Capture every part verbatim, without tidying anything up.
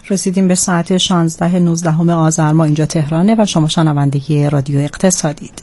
رسیدیم به ساعت شانزده نوزدهم آذر ماه اینجا تهرانه و شما شنونده رادیو اقتصادید.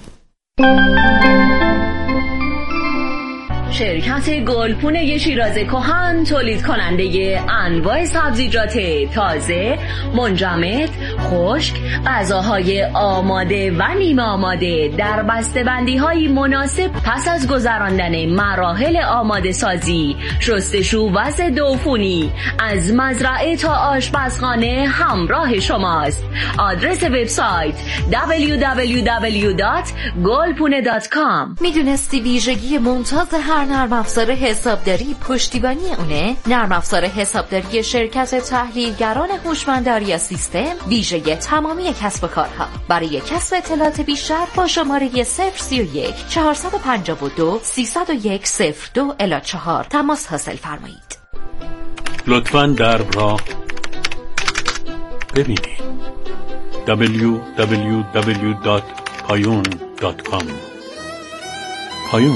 شرکت گلپونه شیراز کهن تولید کننده انواع سبزیجات تازه، منجمد، خشک، غذاهای آماده و نیمه آماده در بسته‌بندی‌های مناسب پس از گذراندن مراحل آماده سازی، شستشو و ضد عفونی از مزرعه تا آشپزخانه همراه شماست. آدرس وبسایت دبلیو دبلیو دبلیو دات گلپونه دات کام. میدونستی ویژگی ممتاز هر نرم افزار حسابداری پشتیبانی اونه؟ نرم افزار حسابداری شرکت تحلیلگران هوشمند آریا سیستم ویژه تمامی کسب و کارها. برای کسب اطلاعات بیشتر با شماره صفر سی و یک چهارصد و پنجاه و دو سیصد و یک صفر دو الی چهار تماس حاصل فرمایید. لطفاً درب را ببینید. دبلیو دبلیو دبلیو دات پایون دات کام. پایون.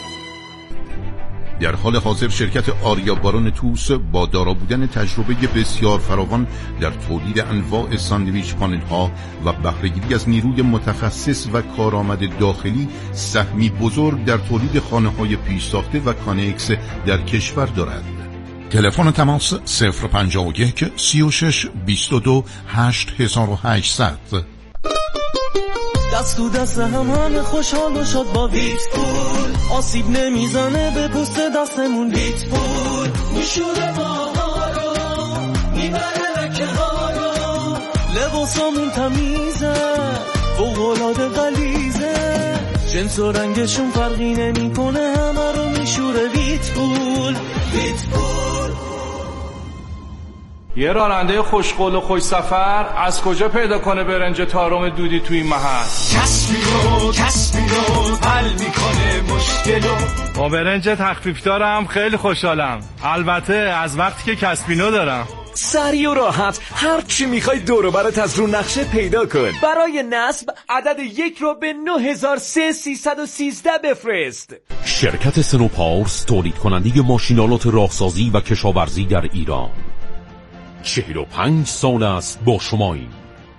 در حال حاضر شرکت آریا باران توس با دارا بودن تجربه بسیار فراوان در تولید انواع ساندویچ پانل ها و بهره‌گیری از نیروی متخصص و کارآمد داخلی سهمی بزرگ در تولید خانه های پیش ساخته و کانکس در کشور دارد. تلفن تماس صفر پنجاه و یک سی و شش بیست و دو هشت هزار و هشتصد. دست تو دست همه خوشحال و شد با ویت پول، آسیب نمیزنه به پوست دستمون. ویت پول میشوره ماها رو، میبره لکه ها رو، لباسامون تمیزه فوق‌العاده غلیظه، جنس و رنگشون فرقی نمیکنه همه رو میشوره. ویت پول. ویت پول. یه راننده خوشقول و خوش سفر از کجا پیدا کنه برنج تارم دودی توی این محل؟ کسبیرو کسبیرو حل میکنه مشکلو. با برنج تخفیف دارم خیلی خوشحالم، البته از وقتی که کسبینو دارم. سریع و راحت هر چی میخوای دور و برات از رو نقشه پیدا کن. برای نصب عدد یک رو به نه هزار سیصد و سیزده بفرست. شرکت سنوپارس تولید کننده ماشینالات راهسازی و کشاورزی در ایران. چهل و پنج سال است با شماییم.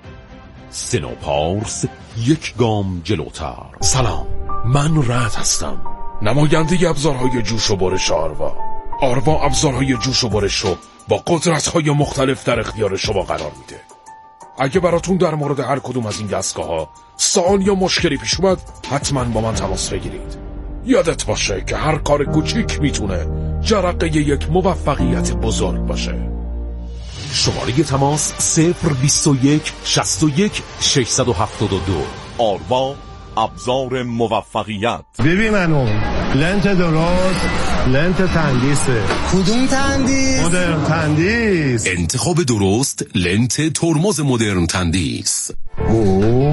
سنوپارس، یک گام جلوتر. سلام، من رعد هستم، نماینده ابزارهای جوش و برش آروا. آروا ابزارهای جوش و برش رو با قدرت‌های مختلف در اختیار شما قرار میده. اگه براتون در مورد هر کدوم از این دستگاه‌ها سوال یا مشکلی پیش اومد، حتما با من تماس بگیرید. یادت باشه که هر کار کوچیک میتونه جرقه یک موفقیت بزرگ باشه. شماره تماس صفر بیست و یک شصت و یک ششصد و هفتاد و دو. آروا ابزار موفقیت. ببین منو لنت درست، لنت تندیسه. کدوم تندیس؟ مدرن تندیس. انتخاب درست لنت ترمز مدرن تندیس. اوه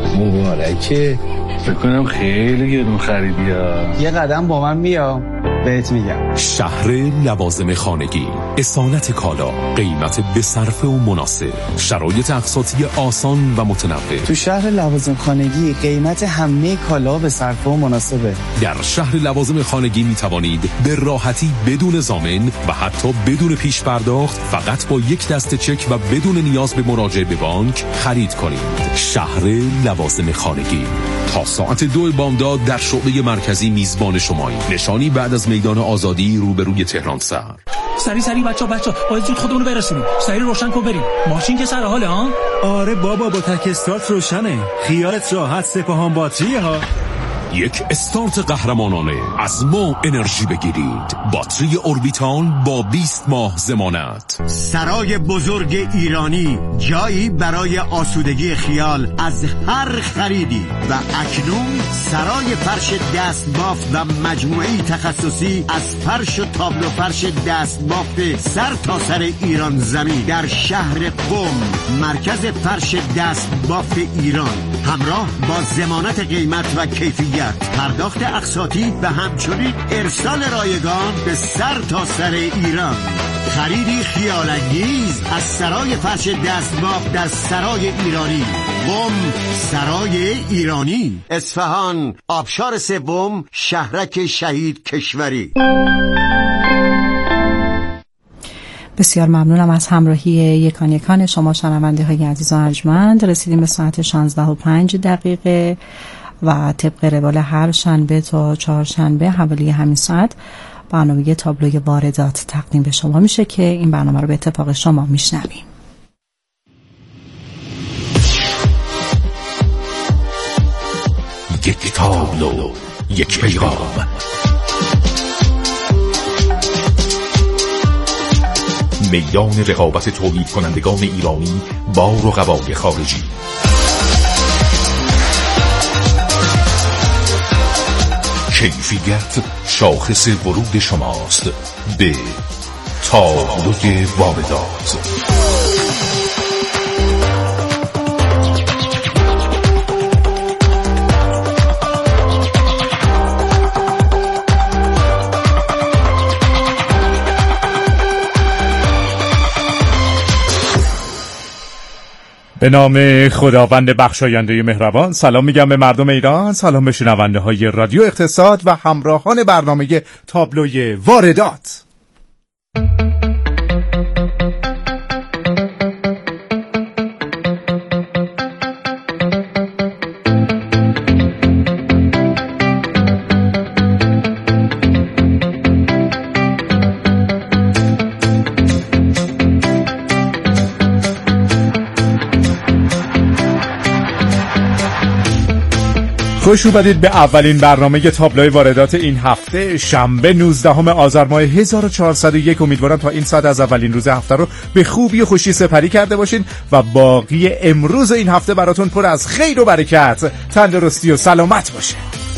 مبارکه. فکر کنم خیلی گرون خریدی ها. یه قدم با من بیا بهت میگم. شهر لوازم خانگی، اصالت کالا، قیمت به صرفه و مناسب، شرایط اقساطی آسان و متنوع. تو شهر لوازم خانگی قیمت همه کالا به صرفه و مناسبه. در شهر لوازم خانگی می توانید به راحتی بدون ضامن و حتی بدون پیش پرداخت فقط با یک دسته چک و بدون نیاز به مراجعه به بانک خرید کنید. شهر لوازم خانگی تا ساعت دو بامداد در شعبه مرکزی میزبان شمایی. نشانی بعد از میدان آزادی روبروی تهران سر. سری سری بچا بچا باید زود خودمون رو برسونیم. سری روشن کن بریم. ماشین که سر حاله ها؟ آره بابا با تک استارت روشنه. خیالت راحت، سپاهان باتریه ها. یک استارت قهرمانانه از ما انرژی بگیرید. باتری اوربیتال با بیست ماه ضمانت. سرای بزرگ ایرانی، جایی برای آسودگی خیال از هر خریدی. و اکنون سرای فرش دست بافت و مجموعی تخصصی از فرش و تابلو فرش دست بافت سر تا سر ایران زمین در شهر قم. مرکز فرش دست بافت ایران، همراه با ضمانت قیمت و کیفیت، پرداخت اقساطی و همچنین ارسال رایگان به سر تا سر ایران. خریدی خیال‌انگیز از سرای فرش دستباف در سرای ایرانی. قم، سرای ایرانی. اصفهان، آبشار سوم، شهرک شهید کشوری. بسیار ممنونم از همراهی یکان یکان شما شنونده های عزیز و ارجمند. رسیدیم به ساعت شانزده و پنج دقیقه و طبق روال هر شنبه تا چهارشنبه حوالی همین ساعت برنامه تابلوی واردات تقدیم به شما میشه که این برنامه رو به اتفاق شما میشنویم. یک تابلو، یک پیغام. میدان رقابت تولید کنندگان ایرانی با رقبای خارجی. کیفیت شاخص ورود شماست به تابلوی واردات. به نام خداوند بخشاینده مهربان. سلام میگم به مردم ایران، سلام به شنونده های رادیو اقتصاد و همراهان برنامه تابلوی واردات. خوش اومدید به اولین برنامه تابلوی واردات این هفته شنبه نوزدهم آذر ماه هزار و چهارصد و یک. امیدوارم تا این ساعت از اولین روز هفته رو به خوبی و خوشی سپری کرده باشین و باقی امروز این هفته براتون پر از خیر و برکت، تندرستی و سلامت باشه.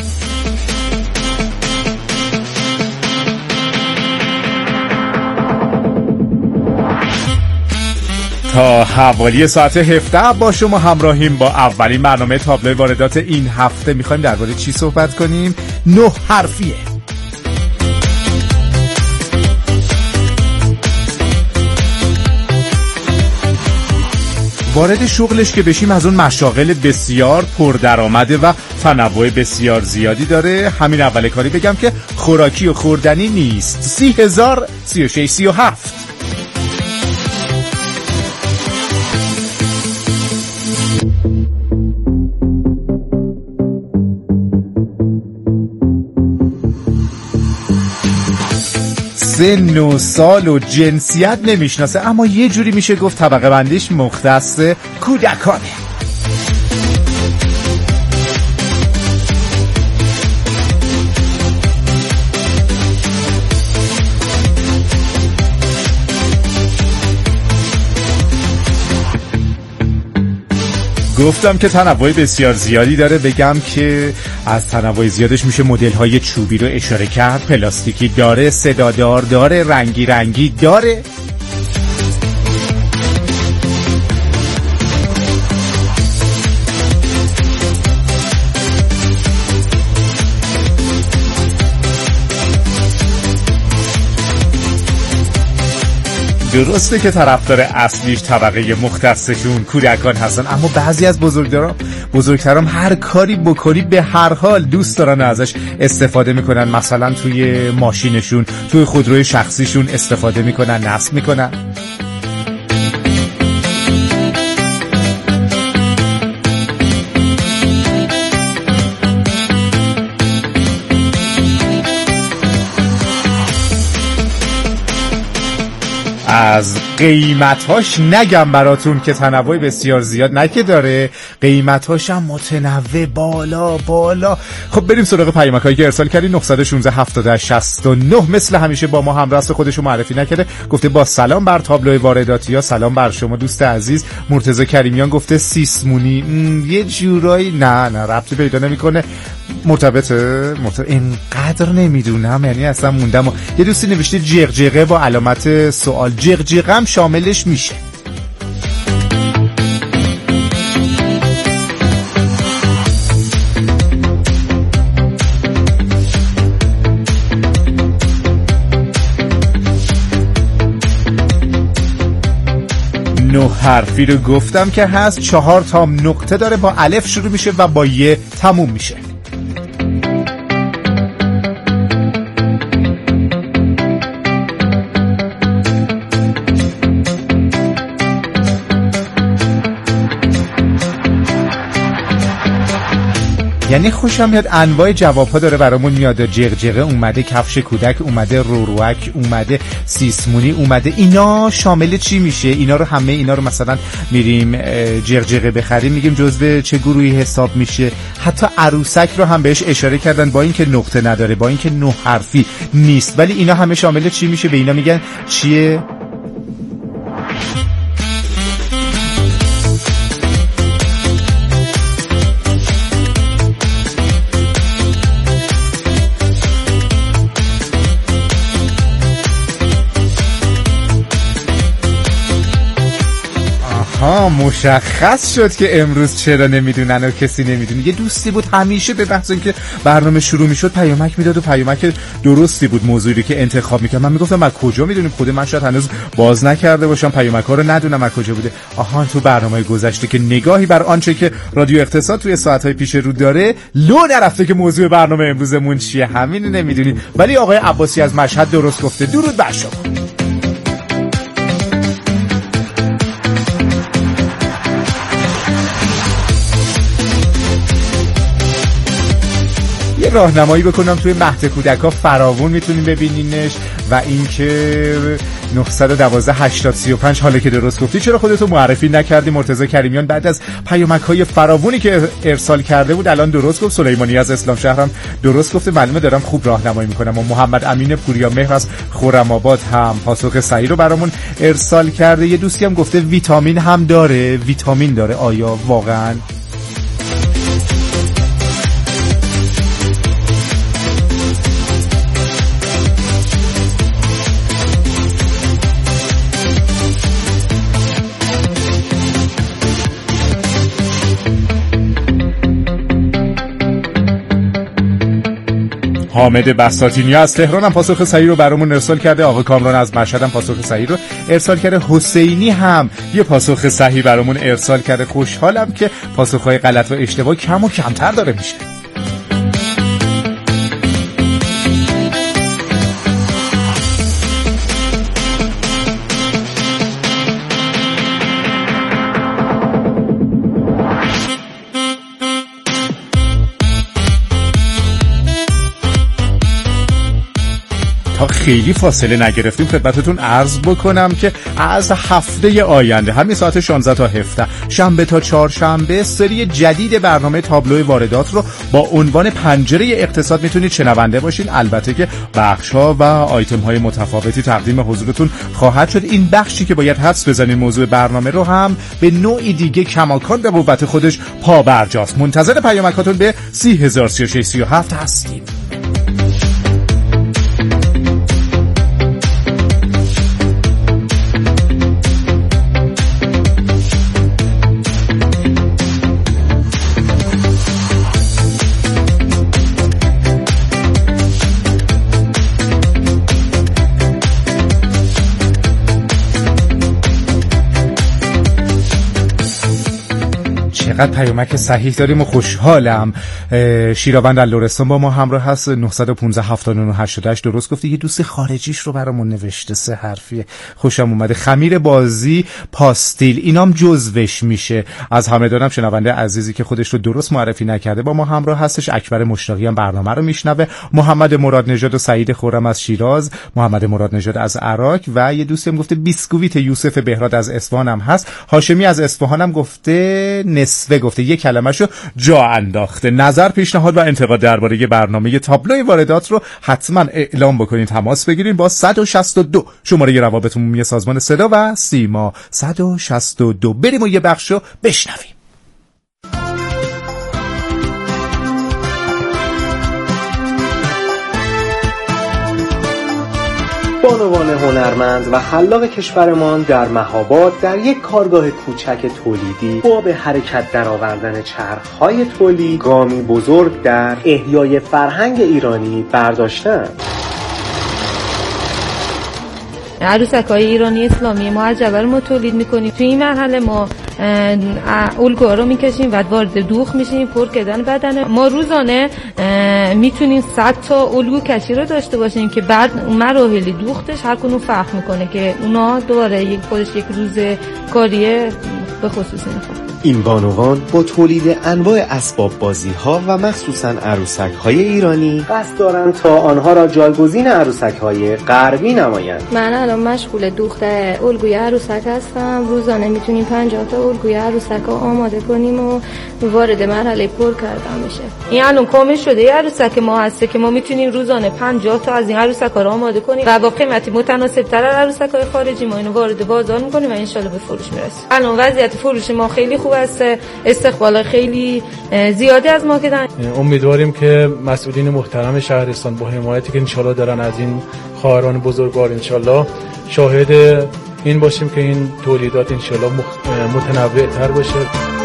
تا حوالی ساعت هفده با شما همراهیم. با اولین برنامه تابلوی واردات این هفته میخوایم درباره چی صحبت کنیم؟ نه حرفیه. وارد شغلش که بشیم از اون مشاغل بسیار پردرآمده و تنوع بسیار زیادی داره. همین اول کاری بگم که خوراکی و خوردنی نیست. سی هزار سی و شش سی و هفت سن و سال و جنسیت نمیشناسه، اما یه جوری میشه گفت طبقه بندیش مختص کودکانه. گفتم که تنوع بسیار زیادی داره. بگم که از تنوع زیادش میشه مدل های چوبی رو اشاره کرد، پلاستیکی داره، صدادار داره، رنگی رنگی داره. درسته که طرفدار اصلیش طبقه مختصشون کودکان هستن، اما بعضی از بزرگترام بزرگترام هر کاری بکنی به هر حال دوست دارن ازش استفاده میکنن. مثلا توی ماشینشون، توی خودروی شخصیشون استفاده میکنن، نصب میکنن. از قیمتاش نگم براتون که تنوع بسیار زیاد نکه داره، قیمتاش هم متنوع بالا بالا. خب بریم سراغ پیامک هایی که ارسال کردی. نه یک شش هفتاد شصت و نه مثل همیشه با ما همراه است. خودشو معرفی نکرده، گفته با سلام بر تابلوی وارداتی ها. سلام بر شما دوست عزیز. مرتضی کریمیان گفته سیسمونی یه جورایی نه نه ربطی پیدا نمیکنه. مرتبطه مرتبط اینقدر نمیدونم، یعنی اصلا موندم. یه دوستی نوشته جغجغه با علامت سوال. جغجغه هم شاملش میشه. نه حرفی رو گفتم که هست، چهار تا نقطه داره، با الف شروع میشه و با ی تموم میشه. یعنی خوشم میاد انواع جوابها داره برامون میاد. جغجغه اومده، کفش کودک اومده، روروک اومده، سیسمونی اومده. اینا شامل چی میشه؟ اینا رو همه اینا رو مثلا میریم جغجغه بخریم میگیم جزو چه گروهی حساب میشه؟ حتی عروسک رو هم بهش اشاره کردن با اینکه نقطه نداره، با اینکه نه حرفی نیست، ولی اینا همه شامل چی میشه؟ به اینا میگن چیه؟ ها مشخص شد که امروز چرا نمیدونن و کسی نمیدونه. یه دوستی بود همیشه به بحث اینکه برنامه شروع میشد پیامک میداد و پیامک درستی بود، موضوعی که انتخاب میکرد. من میگفتم از کجا میدونیم؟ خود من شاید هنوز باز نکرده باشم پیامک ها رو، ندونم از کجا بوده. آها تو برنامه گذشته که نگاهی بر آنچه که رادیو اقتصاد توی ساعت‌های پیش رو داره لو نرفته که موضوع برنامه امروزمون چیه، همین نمیدونید. ولی آقای عباسی از مشهد درست گفته. درود بر شما. یه راهنمایی بکنم توی مهد کودک‌ها فراوون میتونین ببینینش و اینکه نه یک دو هشتاد سی و پنج حالا که درست گفتی چرا خودتو معرفی نکردی؟ مرتضی کریمیان بعد از پیامک‌های فراوونی که ارسال کرده بود الان درست گفت. سلیمانی از اسلام شهرم درست گفته. معلومه دارم خوب راهنمایی میکنم. و محمد امین پوریا مهر از خرم‌آباد هم پاسخ صحیح رو برامون ارسال کرده. یه دوستی هم گفته ویتامین هم داره. ویتامین داره آیا واقعاً؟ حامد بساطینی از تهران هم پاسخ صحیح رو برامون ارسال کرده. آقا کامران از مشهد هم پاسخ صحیح رو ارسال کرده. حسینی هم یه پاسخ صحیح برامون ارسال کرده. خوشحالم که پاسخهای غلط و اشتباه کم و کمتر داره میشه. خیلی فاصله نگرفتیم خدمتتون عرض بکنم که از هفته آینده همین ساعت شانزده تا هفده شنبه تا چهارشنبه سری جدید برنامه تابلو واردات رو با عنوان پنجره اقتصاد میتونید شنونده باشین. البته که بخش‌ها و آیتم‌های متفاوتی تقدیم حضورتون خواهد شد. این بخشی که باید حدس بزنین موضوع برنامه رو هم به نوعی دیگه کماکان به قوت خودش پابرجاست. منتظر پیامکاتون به سی هزار سی و شش سی و هفت هستیم. چقدر پیامک صحیح داریم و خوشحالم. شیراوند در لرستان با ما همراه هست. نه یک پنج هفت نه هشت هشت درست گفته. یه دوست خارجیش رو برامون نوشته، سه حرفیه، خوشم اومده. خمیر بازی پاستیل اینام جزوش میشه. از همدانم شنونده عزیزی که خودش رو درست معرفی نکرده با ما همراه هستش. اکبر مشتاقی هم برنامه رو میشنوه. محمد مراد نژاد و سعید خرم از شیراز، محمد مراد نژاد از عراق و یه دوستی هم گفته بیسکویت یوسف بهراد از اصفهان هم هست. هاشمی از اصفهان هم گفته نصفه، گفته یک کلمه‌شو جا انداخته. نظر، پیشنهاد و انتقاد درباره برنامه تابلوی واردات رو حتما اعلام بکنید. تماس بگیرید با صد و شصت و دو شماره روابط عمومی سازمان صدا و سیما صد و شصت و دو. بریم و یه بخشو بشنویم. بانوان هنرمند و خلاق کشورمان در مهاباد در یک کارگاه کوچک تولیدی با به حرکت درآوردن چرخهای تولید گامی بزرگ در احیای فرهنگ ایرانی برداشتند. عروسک‌های ایرانی اسلامی ما عجبه رو ما تولید می‌کنیم. توی این مرحله ما الگوها رو می‌کشیم و وارد دوخت میشیم. پر کردن بدن ما روزانه میتونیم صد تا الگو کشی رو داشته باشیم که بعد مراحل دوختش هر کدوم فرق میکنه که اونا دوباره یک خودش یک روز کاریه به خصوص میخواد. این بانوان با تولید انواع اسباب بازی ها و مخصوصاً عروسک های ایرانی قصد دارند تا آنها را جایگزین عروسک های غربی نمایند. من الان مشغول دوخت الگوی عروسک هستم. روزانه میتونیم پنجاه تا الگوی عروسک ها آماده کنیم و وارد مرحله پر کردن بشه. این الان کامل شده یه عروسک ما هسته که ما میتونیم روزانه پنجاه تا از این عروسک ها رو آماده کنیم و با قیمتی متناسب تر از عروسک های خارجی ما اینو وارد بازار میکنیم و انشالله به فروش میرسیم. الان وضعیت فروش ما خیلی خوب است، استقبال خیلی زیادی از ما کردن. امیدواریم که مسئولین محترم شهرستان با حمایتی که انشالله دارن از این خواهران بزرگوار انشالله شاهد این باشیم که این تولیدات انشالله متنوع تر باشه.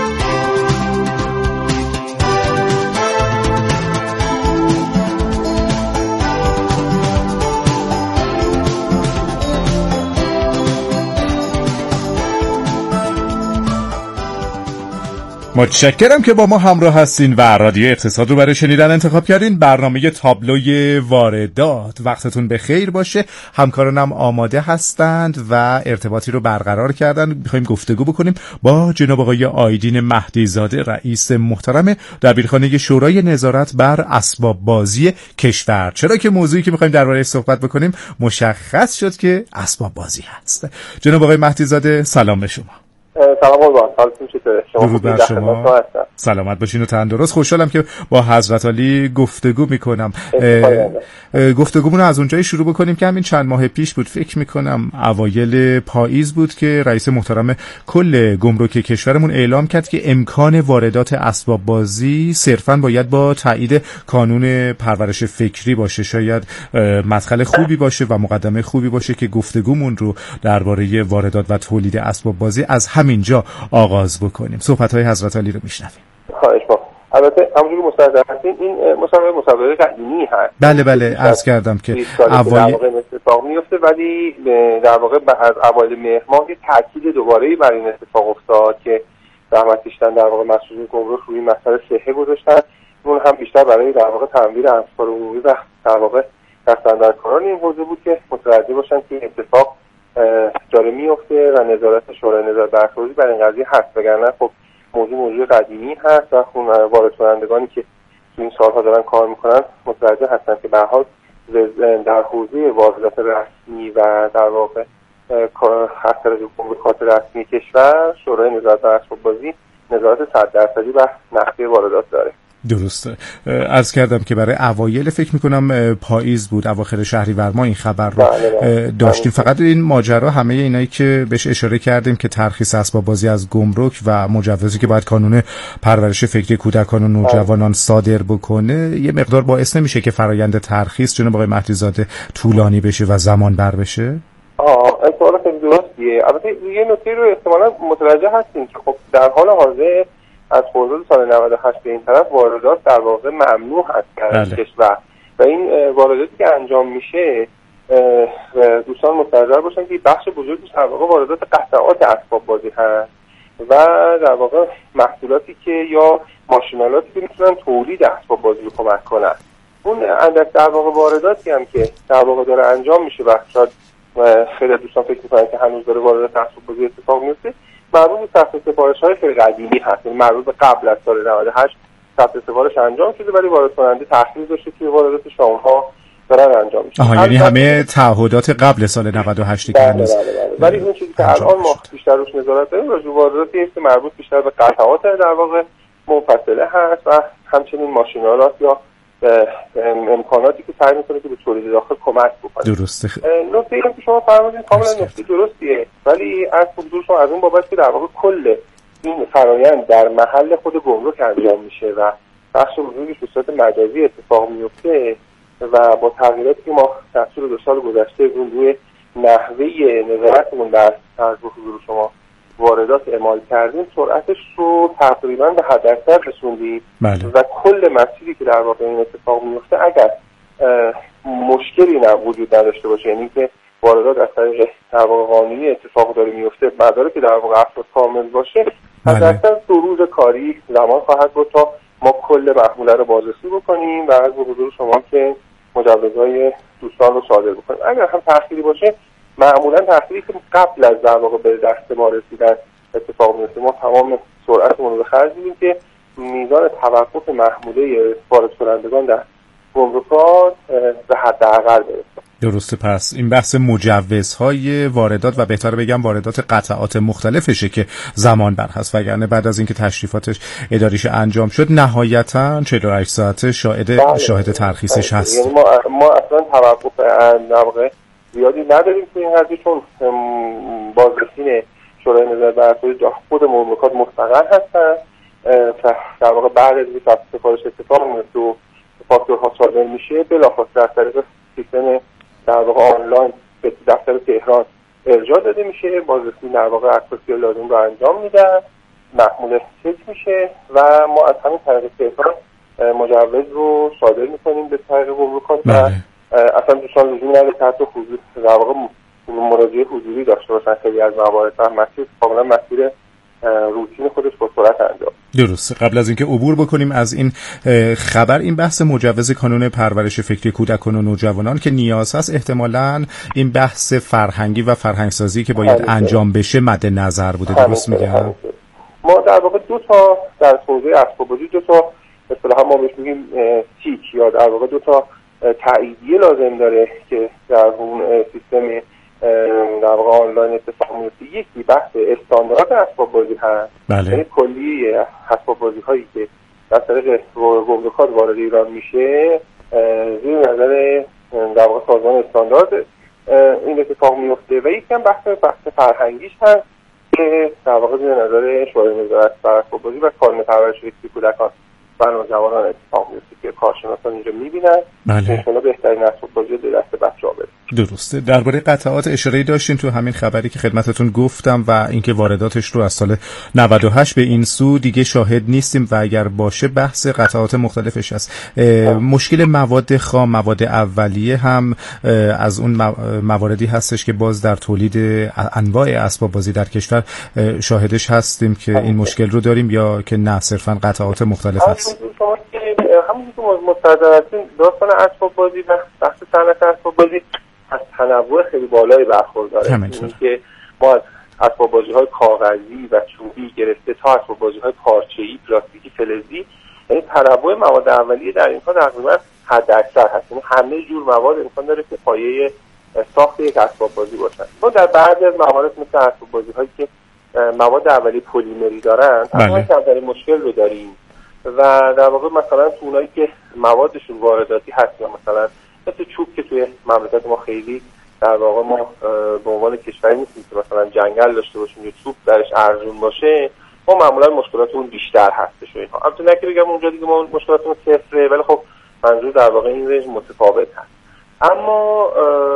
متشکرم که با ما همراه هستین و رادیو اقتصاد رو برای شنیدن انتخاب کردین. برنامه تابلوی واردات. وقتتون بخیر باشه. همکارانم آماده هستند و ارتباطی رو برقرار کردن. می‌خوایم گفتگو بکنیم با جناب آقای آیدین مهدی زاده، رئیس محترم دبیرخانه شورای نظارت بر اسباب بازی کشور. چرا که موضوعی که می‌خوایم درباره‌اش صحبت بکنیم مشخص شد که اسباب بازی هست. جناب آقای مهدی زاده، سلام به شما. سلام قربان، حالتون چطوره؟ درود بر شما. سلامت باشین و تندرست. خوشحالم که با حضرت علی گفتگو میکنم. گفتگومون رو از اونجایی شروع بکنیم که همین چند ماه پیش بود، فکر میکنم اوایل پاییز بود، که رئیس محترم کل گمرک کشورمون اعلام کرد که امکان واردات اسباب بازی صرفاً باید با تایید کانون پرورش فکری باشه. شاید مدخل خوبی باشه و مقدمه خوبی باشه که گفتگومون رو درباره واردات و تولید اسباب بازی از همینجا آغاز بکنیم. صحبت‌های حضرت علی رو میشنویم. خواهش می‌کنم. البته همونجوری که مستحضر هستین این مسابقه مسابقه قدیمی هست. بله بله عرض کردم که اوایل اتفاق میفته، ولی در واقع از اوایل مهر ماه یه تاکید دوباره بر این اتفاق افتاد که زحمت کشیدن در واقع مسئولین گمرک روی مسئله صحه گذاشتن. اون هم بیشتر برای در واقع تنویر افکار عمومی و در واقع دستاندرکاران این حوزه بود که متوجه باشن که اتفاق داره میفته و نظارت شورای نظارت بر اسباب بازی بر این قضیه هست. وگرنه خب موضوع موضوع قدیمی هست و خب وارد کنندگانی که تو این سالها دارن کار میکنن متوجه هستن که به هر حال در حوزه واردات رسمی و در واقع از طرف گمرکات رسمی کشور شورای نظارت بر اسباب بازی نظارت صد درصدی بر نقشه واردات داره. درسته. عرض کردم که برای اوایل فکر میکنم پاییز بود، اواخر شهریور ما این خبر رو داشتیم. فقط این ماجرا همه اینایی که بهش اشاره کردیم که ترخیص اسباب بازی از گمرک و مجوزی که باید کانون پرورش فکری کودکان و نوجوانان صادر بکنه یه مقدار باعث نمیشه که فرایند ترخیص جناب آقای مهدی زاده طولانی بشه و زمان بر بشه؟ آه این سوال خیلی درستیه. البته یه نکته رو احتمالاً متوجه هستین که خب در حال حاضر از خرداد سال نود و هشت به این طرف واردات در واقع ممنوع هست در کشور و این وارداتی که انجام میشه دوستان مستحضر باشن که بخش بزرگیش در واقع واردات قطعات اسباب بازی هست و در واقع محصولاتی که یا ماشینالاتی که میتونن تولید اسباب بازی رو کمک کنن. اون اندک در واقع وارداتی هم که در واقع داره انجام میشه و شاید خیلی دوستان فکر میکنن که هنوز داره واردات اسباب بازی اتفاق میفته، مربوط به ثبت سفارش‌های خیلی قدیمی هست. یعنی مربوط به قبل از سال نود و هشت ثبت سفارش انجام شده ولی وارد کننده تأخیر داشته که واردات شام‌ها دارن انجام میشه. آها، یعنی همه تعهدات قبل سال نود و هشت که هنوز ولی اون چیزی که الان ما بیشتر روش نظارت داریم راجع به وارداتی است که مربوط بیشتر به قطعات در واقع منفصله هست و همچنین ماشینالات یا امکاناتی که سعی می‌کنه که به تولید داخل کمک بکنه. درسته. نکته‌ای که شما فرمودید کاملا نکته درستیه، ولی از حضور شما از اون بابت که در واقع کل این فرایند در محل خود گمرک انجام میشه و بخش بزرگیش به صورت مجازی اتفاق میفته و با تغییراتی که ما در طول دو سال گذشته روی نحوه نظارتمون در از حضور شما واردات اعمال کردیم سرعتش رو تقریبا به حد اکثر رسوندیم و کل مسیری که در واقع این اتفاق میفته اگر مشکلی نه وجود نداشته باشه، یعنی که واردات از طریق در واقع قانونی اتفاق داره میفته مدارک که در واقع افراد کامل باشه، حد اکثر دو روز کاری زمان خواهد بود تا ما کل محموله رو بازرسی بکنیم و از حضور شما که مجوزهای دوستان رو صادر بکنیم. اگر هم تأخیری باشه معمولا تأخیری که قبل از در واقع به دست ما رسیدن اتفاق میفته. ما تمام سرعتمون رو به خرج میدیم که میزان توقف محموله وارد کنندگان در گمرکات به حداقل برسه. درسته. پس این بحث مجوزهای واردات و بهتر بگم واردات قطعات مختلفشه که زمان بر هست، وگرنه بعد از اینکه تشریفاتش اداریش انجام شد نهایتاً چهل و هشت ساعته شاهد بله. شاهد ترخیصش هست. یعنی ما ما اصلا توقف نواقع زیادی نداریم تو این حرفی، چون بازرسین شورای نظارت بر اساس خود مملکات مستقل هستن. در واقع بعد از اینکه سفارش اتفاق میفته و فاکتورها صادر میشه بلافاصله از طریق سیستم در واقع آنلاین به دفتر تهران ارجاع داده میشه، بازرسی در واقع اساسی لازم رو انجام میدن، محموله چک میشه و ما از همین طریق تهران مجوز رو صادر میکنیم به طریق گمرکات و اصلا دوستان لزومی نداره که حتی حضور در واقع مراجعه حضوری داشته باشن. خیلی از موارد و مسیر کاملا مسیر روتین خودش با سرعت انجام. درسته. قبل از اینکه عبور بکنیم از این خبر، این بحث مجوز کانون پرورش فکری کودکان و نوجوانان که نیاز هست، احتمالاً این بحث فرهنگی و فرهنگسازی که باید همیشه انجام بشه مد نظر بوده. درست میگم؟ ما در واقع دو تا در حوزه اسباب‌بازی دو تا اصطلاحاً ما بهش میگیم تیک یا در واقع دو تا تاییدیه لازم داره که در اون سیستم در واقع آنلاین اتفاق میفته. یکی بحث استاندارد اسباب بازی هست، بله. یعنی کلی اسباب بازی هایی که در طریق گمرکات وارد ایران میشه زیر نظر در واقع سازمان استاندارد این اتفاق میفته. و یکی هم بحث بحث فرهنگیش هست که در واقع زیر نظر شورای نظارت بر اسباب بازی و کانون پرورش فکری کودکان و نوجوانان اتفاق میفته که کارشناسان اینجا میبینن. بله. انشالله بهترین اسباب بازی به دست بچه‌ها برسه. درسته. درباره قطعات اشاره‌ای داشتین تو همین خبری که خدمتتون گفتم و اینکه وارداتش رو از سال نود و هشت به این سو دیگه شاهد نیستیم و اگر باشه بحث قطعات مختلفش هست. مشکل مواد خام، مواد اولیه هم از اون مواردی هستش که باز در تولید انواع اسباب بازی در کشور شاهدش هستیم که این مشکل رو داریم یا که نه صرفاً قطعات مختلف هست. همون که مستحضر هستیم داستان اسباب بازی و بحث صنعت اسباب بازی از تنوع خیلی بالایی برخورداره. این که ما از اسباب بازی های کاغذی و چوبی گرفته تا اسباب بازی های پارچه‌ای، پلاستیکی، فلزی، یعنی تنوع مواد اولیه در این کار تقریبا حداکثر هست. یعنی همه جور مواد امکان داره که پایه ساخت یک اسباب بازی باشن. ما در بعضی از موارد مثل اسباب بازی هایی که مواد اولیه پلیمری دارن اصلا کمترین مشکل رو داریم و در واقع مثلا تو اونایی که موادشون وارداتی هست یا مثلا مثل چوب که توی مملکت ما خیلی در واقع ما به عنوان کشوری نیستیم که مثلا جنگل داشته باشیم یا چوب درش ارزون باشه، ما معمولا مشکلاتمون بیشتر هستش و اینها. البته نه که بگم اونجا دیگه ما مشکلاتمون صفره، ولی خب منظور در واقع این رنج متفاوت هست. اما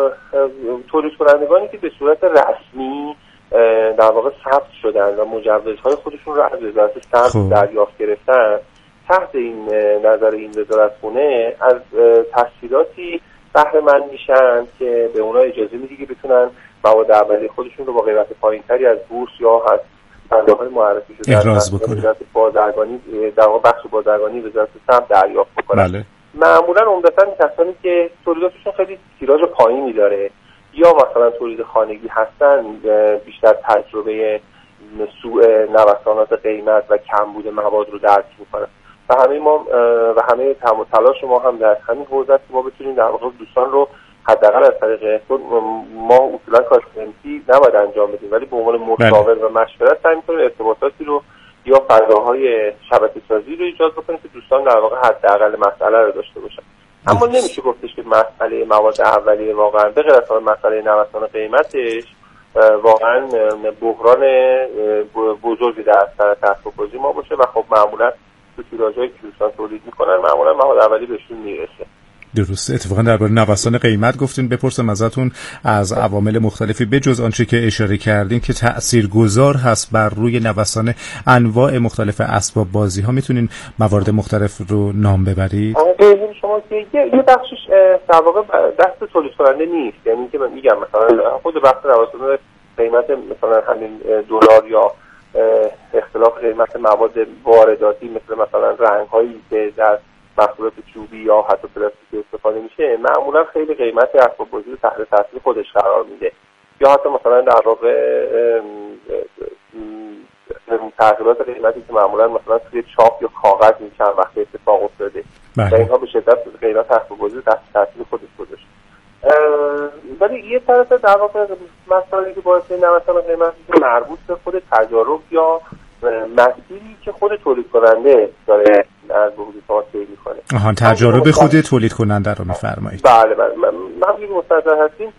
تولید کنندگانی که به صورت رسمی در واقع ثبت شدن و مجوزهای خودشون رو از وزارت صنعت دریافت گرفتن، تحت این نظر این وزارتخونه از تسهیلاتی بهره مند میشن که به اونها اجازه میده که بتونن مواد اولیه خودشون رو با قیمت پایینتری از بورس یا از بنده‌های معرفی شده احراز بکنن. وزارت بازرگانی در واقع بخش بازرگانی وزارت صنعت دریافت بکنن. بله. معمولا عمدتاً کسانی که تولیداتشون خیلی تیراژ پایینی داره یا مثلا تولید خانگی هستن، بیشتر تجربه سوء نوسانات قیمت و کمبود مواد رو درک میکنن و همه ما و همه تلاش ما هم در همین حوزه است که ما بتونیم در واقع دوستان رو حداقل از طریق ما اصولا کارشناسی نباید انجام بدیم، ولی به عنوان مشاور و مشورت سعی می‌کنیم ارتباطاتی رو یا فضاهای شبکه‌سازی رو ایجاد بکنیم که دوستان در واقع حداقل مسئله رو داشته باشن. اما نمیشه گفتش که مسئله مواد اولیه واقعا به غیر از مسئله نوسان قیمتش واقعا بحران بزرگی در صنعت اسباب بازی ما باشه و خب معمولا تو تیراژهایی که دوستان تولید میکنن معمولا مواد اولیه بهشون میرسه. درسته. اتفاقا درباره نوسان قیمت گفتین، بپرسم ازتون از عوامل مختلفی بجز آنچه که اشاره کردین که تاثیرگذار هست بر روی نوسان انواع مختلف اسباب بازی ها، میتونین موارد مختلف رو نام ببرید؟ ببینید شما که یه بخشش در واقع دست تولید کننده نیست، یعنی که من میگم مثلا خود بحث نوسان قیمت مثلا همین دلار یا اختلاف قیمت مواد وارداتی مثل مثلا رنگ‌هایی که در محصولات چوبی یا حتی پلاستیکی استفاده میشه معمولا خیلی قیمت اسباب بازی رو تحت تاثیر خودش قرار میده، یا حتی مثلا در واقع تغییرات قیمتی که معمولا مثلا توی چاپ یا کاغذ این چند وقت اتفاق افتاده و اینها به شدت قیمت اسباب‌بازی تحت تاثیر خودش گذاشت. ولی یه طرف در واقع مسائلی که باعث نوسان قیمت مربوط به خود تجارب یا مسیری که خود تولید کننده داره از وجود شما طی می‌کنه. آها، تجارب خود تولید کننده رو می‌فرمایید. بله بله، من میگم مستحضر هستیم.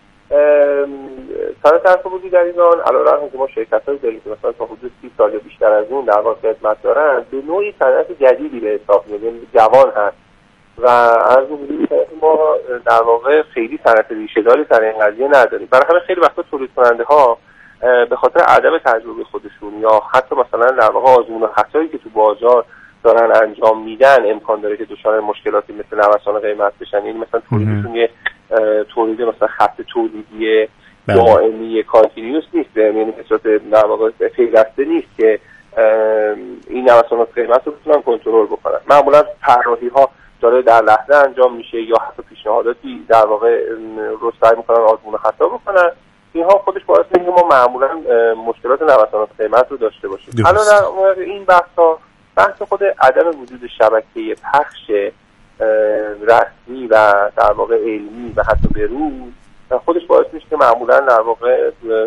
صنعت اسباب‌بازی در ایران علیرغم اینکه ما شرکت‌هایی داریم که مثلا تا حدود سی سال یا بیشتر از اون در واقع خدمت دارن، به نوعی صنعت جدیدی به حساب میاد، یعنی جوان هست و از اون ما در واقع خیلی صنعت ریشه‌داری سر این قضیه نداریم. برای همین خیلی وقتا تولید کننده‌ها به خاطر عدم تجربه خودشون یا حتی مثلا در واقع آزمون و خطایی که تو بازار دارن انجام میدن امکان داره که دچار مشکلاتی مثل نوسان قیمت بشن. یعنی مثلا تولیدشون یه تولید مثلا خط تولیدی دائمی کانتینیوس نیست، یعنی به صورت در واقع پیوسته نیست که این نوسانات قیمت رو بتونن کنترل بکنن. معمولا طراحی‌ها داره در لحظه انجام میشه یا حتی پیشنهاداتی در واقع رو سعی میکنن آزمون خطا بکنن. اینها خودش باعث میشه ما معمولا مشکلات نوسانات قیمت رو داشته باشیم. الان در این بحث‌ها بحث خود عدم وجود شبکه پخش رسمی و در واقع علمی و حتی بروز خودش باعث میشه که معمولا در واقع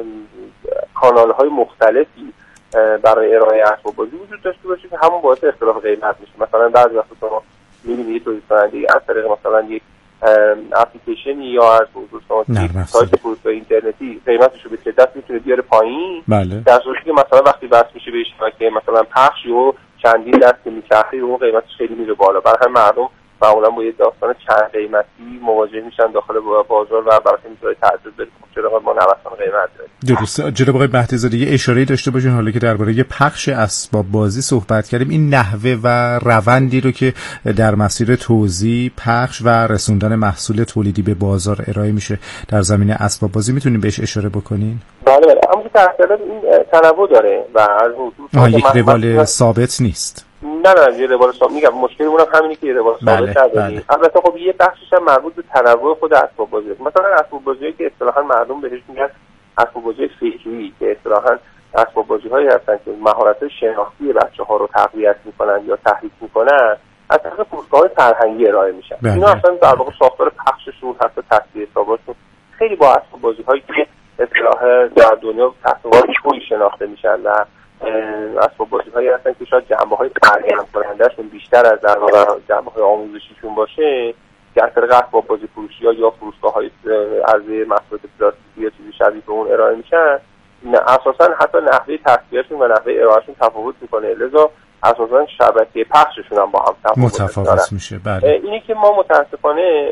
کانال‌های مختلفی برای ارائه اسباب‌بازی وجود داشته باشه که همون باعث اختلاف قیمت میشه. مثلا بعضی وقتا شما می‌بینید تولید کننده از طریق مثلا یک اپلیکیشنی یا از حضور سایت فروشگاه اینترنتی قیمتش رو به شدت میتونه بیاره پایین، بله. در صورتی که مثلا وقتی بس میشه به شبکه مثلا پخش و چندین دست که میچرخه اون قیمتش خیلی میره بالا. برای همین مردم معمولا با یه داستان چند قیمتی مواجه میشن داخل بازار و برای میتونه تعجب بره چرا ما نوسان قیمت داریم. درسته. جناب آقای مهدی‌زاده یه اشاره‌ای داشته باشین حالا که درباره پخش اسباب بازی صحبت کردیم، این نحوه و روندی رو که در مسیر توزیع، پخش و رسوندن محصول تولیدی به بازار ارائه میشه در زمینه اسباب بازی میتونیم بهش اشاره بکنین؟ بله بله، اما که تحصیلات این تنوع داره و از حضور یک روال ثابت نیست. نه نه یه روال ثابت میگم مشکلی اونم همینه که یه روال ثابت نداریم. البته خب یه بخشش هم مربوط به تنوع خود اسباب بازی است. مثلا اسباب بازیایی که اصطلاحاً مردم بهش میگن اسباب بازی فکری که اصطلاحاً اسباب بازی‌هایی هستن که مهارت شناختی بچه‌ها رو تقویت می‌کنن یا تحریک می‌کنن از طریق فروشگاه‌های فرهنگی ارائه میشن. اینا اصلا در واقع ساختار پخششون حتی تصویر حساباتشون خیلی با اسباب بازی‌هایی که اصطلاحاً در دنیا تحقیقات خوبی شناخته میشن و اسباب بازی‌هایی هستن که شاید جنبه‌های ترجمه کننده‌شون بیشتر از در واقع جنبه‌های آموزشیشون باشه که از طریق اسباب بازی فروشی یا فروشگاه‌های عرضه محصولات پلاستیکی یا چیزی شبیه به اون ارائه میشن، اساساً حتی نحوه تصویرشون و نحوه ارائهشون تفاوت میکنه، لذا اساساً شبکه پخششون هم با هم تفاوت متفاوت میشه. بله. اینی که ما متاسفانه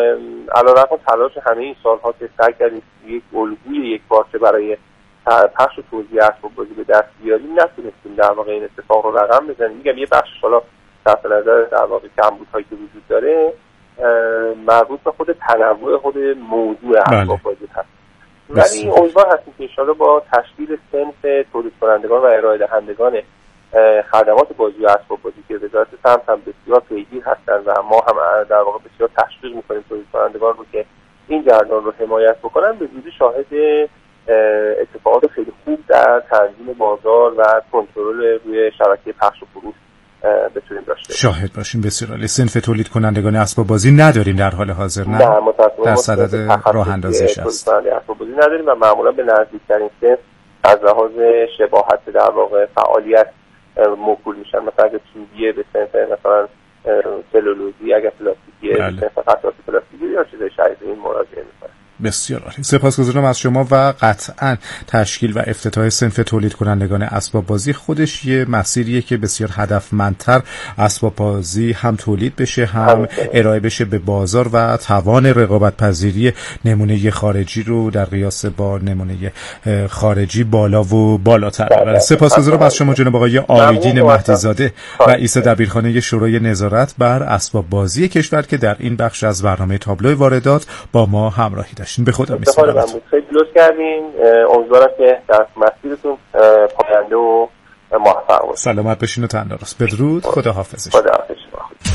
علیرغم تلاش همه این سال‌ها که سعی کردیم یک الگوی یک پارچه برای پخش و توزیع اسباب بازی به دست بیاریم نتونستیم در واقع این اتفاق رو رقم بزنیم. میگم یه بخشش حالا صرف نظر در واقع کمبودهایی که وجود داره مربوط به خود تنوع خود موضوع اسباب بازی هست. ولی امیدوار هستیم که انشاءالله با تشکیل صنف تولید کنندگان و ارائه دهندگان خدمات بازی و اسباب بازی که وزارت سمت هم بسیار پیگیر هستن و ما هم در واقع بسیار تشویق میکنیم تولید کنندگان رو که این جریان رو حمایت بکنن، به زودی شاهد اتفاقات خیلی خوب در تنظیم بازار و کنترل روی شبکه پخش و فروش بتونیم داشته شاهد باشیم. بسیار عالی. صنف تولید کنندگان اسباب بازی نداریم در حال حاضر، نه؟ نه متأسفانه در صدد راه اندازیش است. اسباب بازی نداریم و معمولا به نزدیکترین صنف از لحاظ شباهت در واقع فعالیت موکول میشن. مثلا اگه چوبیه به صنف مثلا سلولوزی، اگه پلاستیکیه به صنف قطعات پلاستیکی یا چیزای شبیه این مراجعه میکنن. بسیار عالی. سپاسگزارم از شما و قطعاً تشکیل و افتتاح صنف تولید کنندگان اسباب بازی خودش یه مسیریه که بسیار هدفمندتر اسباب بازی هم تولید بشه هم ارائه بشه به بازار و توان رقابت پذیری نمونه خارجی رو در قیاس با نمونه خارجی بالا و بالاتر. سپاسگزارم از شما جناب آقای آیدین مهدی‌زاده رئیس دبیرخانه شورای نظارت بر اسباب بازی کشور که در این بخش از برنامه تابلو واردات با ما همراهی داشتین. به خدا می‌سپارم. خیلی لطف کردین. امیدوارم که در مسیرتون پاینده و موفق باشید. سلامت باشین و تندرست. بدرود. خداحافظ. خداحافظ.